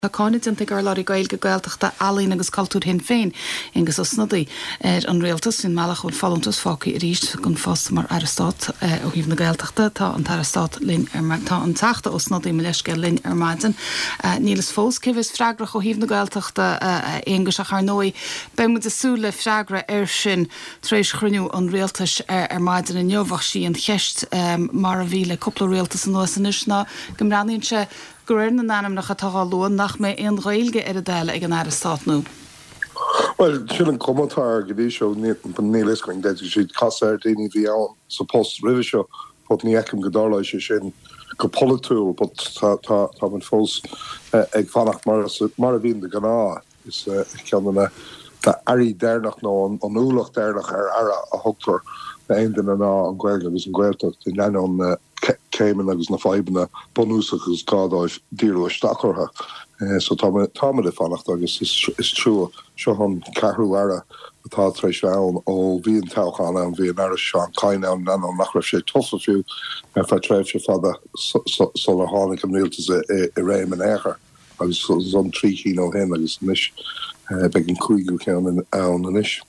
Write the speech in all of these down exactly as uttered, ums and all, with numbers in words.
Tá cáid an ag ar láí gail go gailteachta alín agus cultúr hen féin agus os nadaí ar an réaltas sin meach chun falltas fáci ríist gon fás mar arstát ó híh na gailteachta tá an tarstát lin ar tá an teachta os nadaí me leisce lin ar maidin. Nílas fós cihs freigrach ó híh na gailteachta égus a chu nói be mu asúla freigra ar sin trééis chruniú an réaltas ar maidin in neomhah sí an cheist mar a bhíle coppla réaltas an nuas ná gomráníonn se Gurn na anam nach atá nach mé an réilge ar a déile ag an airstát nó. Well, sin an commentar go dtí seo nílis going de siad casar daoine bhí ann sa post rihi seo pot ní eicem godála sé sin go polúil, but tá an fós ag fannacht mar mar a bhíon de ganá is ceanna tá airí déirnach nó an úlach déirnach ar ara a thugtar na aon den ná an ghilge agus an ghilteach in an céimen agus na feibanna bonúsach agus gádáis díú stachartha. So tá de fannacht agus is trú seo an cehrú ara atá trééis ann ó bhíon táchanna an bhíon air se an caiine an an nach raibh sé tofa fiú ar fe tréibh se fada solar tháinig an rialtas i réim an éair agus an trí ó hen agus níis begin cuaigú cean ann an isis.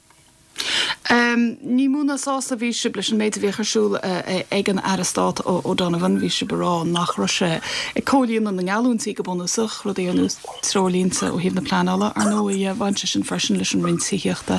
Ní múna sásta bhí si leis an méid bhí chusúil ag an airstát ó Donovan bhí si bará nach se i cólíonn an ngeúntaí go bunasach ru é anú trolínta ó híomh na planála ar nó i bhainte sin freisin leis an rinsaíochta.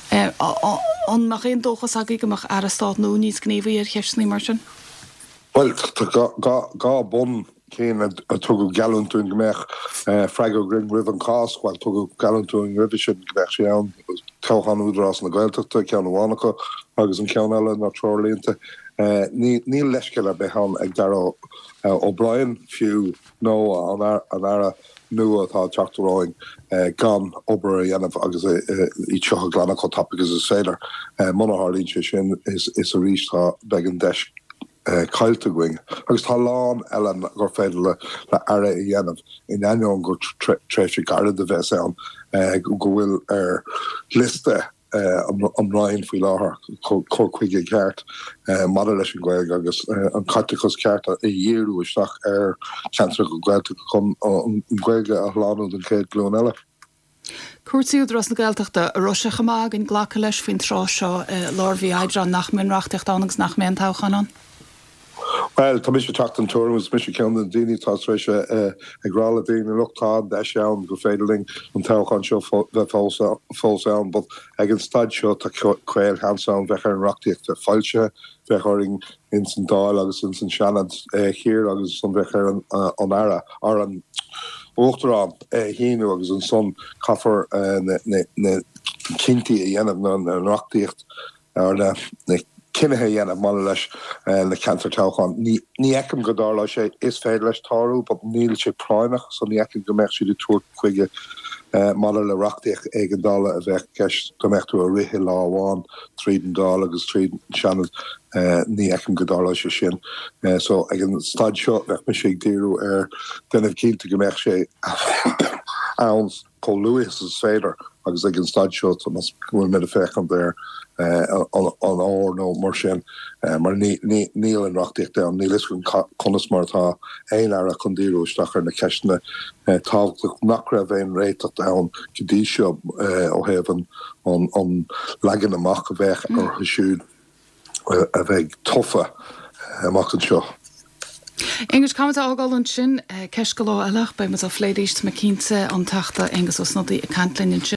An nach réon dóchas a goach airstát nó níos gníomhí ar cheisní mar sin? Well, gá bon céan a tugu galúntún gombeach freigo gring rih an cás bhil tugu galúntún rih sin gombeach sé ann táchan údrás na gailteachta cean bhánacha agus an cean eile na trolínta. Ní leisceil a behan ag dar ó Brian fiú nó an ara nua atá teachtaráin gan obair a dhéanamh agus í tucha glanach chu tap agus is féidir. Monahálín sé sin is a ríistá began deis caiilte going. Agus tá lán eile gur féidir le ara i dhéanamh in aion gur tréisi garda de bheits an go bhfuil ar liste an ráin faoi láthair có chuige ceart mar leis an ghailge agus an caitechas ceart i dhéirú isteach ar cheantra go ghailta chun an ghailge a láú den chéad glún eile. Cuairtíú dros na gailteachta a roise chamág in ghlacha leis faoin trá seo láirbhí aidraán nach minreaachtacht agus nach mé an táchanan? Well, tá mis tacht an tom mis cean an daoine táéis ag rála daoine luchtá de seán go féidirling an táchan seo fós an, but ag an stad seo tá chuil hanán bheitchar an reachtaíocht a fáilte bheitcharing in san dáil agus in san seanad chéir agus san bheitchar an ara ar an óchtarrán híú agus an son caafar na cinnti a dhéanamh an reachtaíocht ar na cinnethe dhéanamh má leis le cantar táchan. Ní eicem go dála sé is féidir leis táú, but níl sé práimeach so ní eicem gombeach siad túir chuige má le reachtaíocht ag an dála a bheith ceist gombechtú a rithe láháin tríd an dála agus tríd seanad ní eicem go dála sé sin. So ag an stad seo bheith me sé díú ar denmh cinnta gombeach sé anns có luas is féidir agus ag an stad seo bhfuil mé a fechan there an áir nó mar sin mar níl an reachtaíocht an nílis gon conas martá éon ara chun díú stachar na ceisna tábhacht nach raibh éon réiteach ann go dtí seo ó thaobh an legan amach a bheith ar thuisiúd a bheith tofa amach an seo. Engus kam ágáil an sin ceis go lá eileach be mu a phléidirist me cínte an tata agus os nodí a cantlinn sin